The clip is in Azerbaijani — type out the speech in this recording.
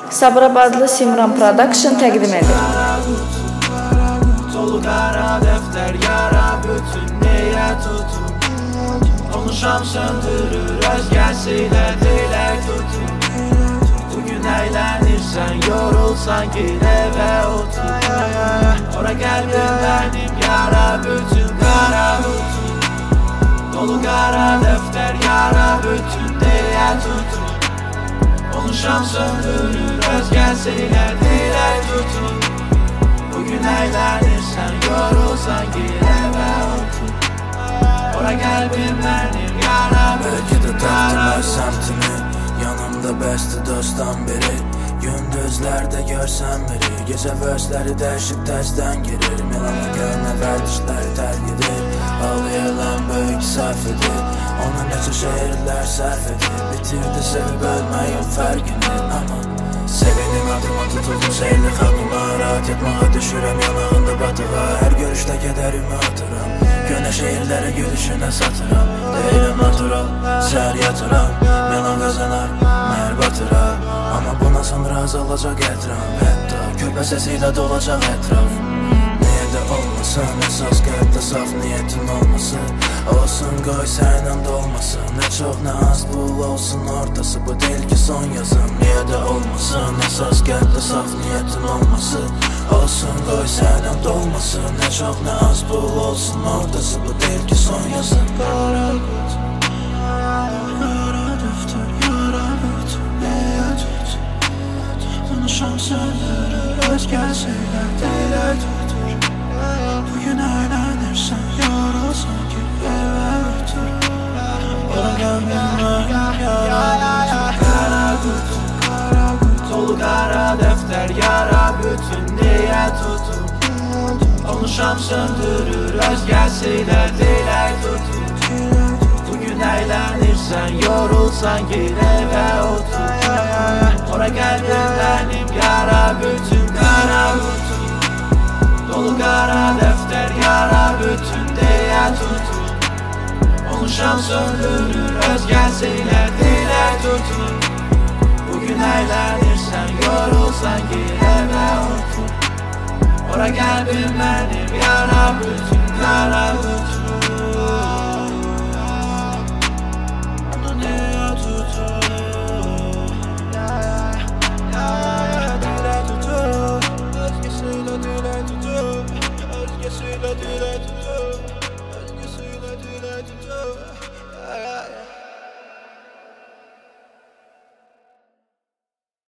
Sabirabadlı Simran Production təqdim edir. Dolu qara dəftər yara bütün niyə tutun? Onu şam söndürür özgəsi ilə dilək tutun. Bugün əylənirsən yorulsan gir evə otur. Ora qəlbim mənim yara bütün qara tutun. Dolu qara dəftər yara bütün niyə tutun? Onu şam söndürür özgəsi ilə dilək tutun. Bugün əylənirsən yorulsan gir evə otur. Ora qəlbim mənim yara belki de tapdım semtini. Yanımda bəsdi dostdan biri. Gündüzlərdə görsəm biri. Gecə vərsləri dəyişib təzdən girir. Melanı görmə vərdişləri tərk edir. Ağlayalan böyük səhv edir. Ona necə şehirlər sərf edir. Bitirdi sevib ölməyin fərqini. Ama sevinim adıma tutuldum seyirli xanıma. Rahat etmağa düşürəm yanağında batığa. Hər görüşdə qədərimi atıram. Günə şehirlərə gülüşünə satıram. Deyiləm natural, sər yatıram. Melan qazanar, məhər batırar. Amma buna sonra azalacaq ətraf. Hətta köpə səsi ilə dolacaq ətraf. Niyə də olmasın, əsas qəlbdə saf niyetin olmasın. Olsun qoy sənin də olmasın. Nə çox nə az bul olsun ortası. Bu deyil ki son yazım. Niyə də olmasın, əsas qəlbdə saf niyetin olmasın. Olsun qoy sənin də olmasın. Nə çox nə az bul olsun ortası. Bu deyil ki son yazım. Qara qut, yara dəftər, yara bütün niyə tutun? Onu şam söndürür özgəsi ilə dilək tutur. Bugün əylənirsən yorulsan ki evə otur. Ora qəlbim mənim yara bütün qara qut. Dolu qara dəftər yara bütün niyə tutun? Onu şam söndürür özgəsi ilə dilək tutun. Bugün əylənirsən yorulsan gir evə otur. Ora qəlbim mənim yara bütün qara qut. Dolu qara dəftər yara bütün niyə tutun? Onu şam söndürür özgəsi ilə dilək tutun. Bugün əylənirsən yorulsan gir evə otur. Ora qəlbim mənim yara bütün qara tutun. Onu niyə tutun? Dilək tutun. Özgəsi ilə dilək tutun. Özgəsi ilə dilək tutun.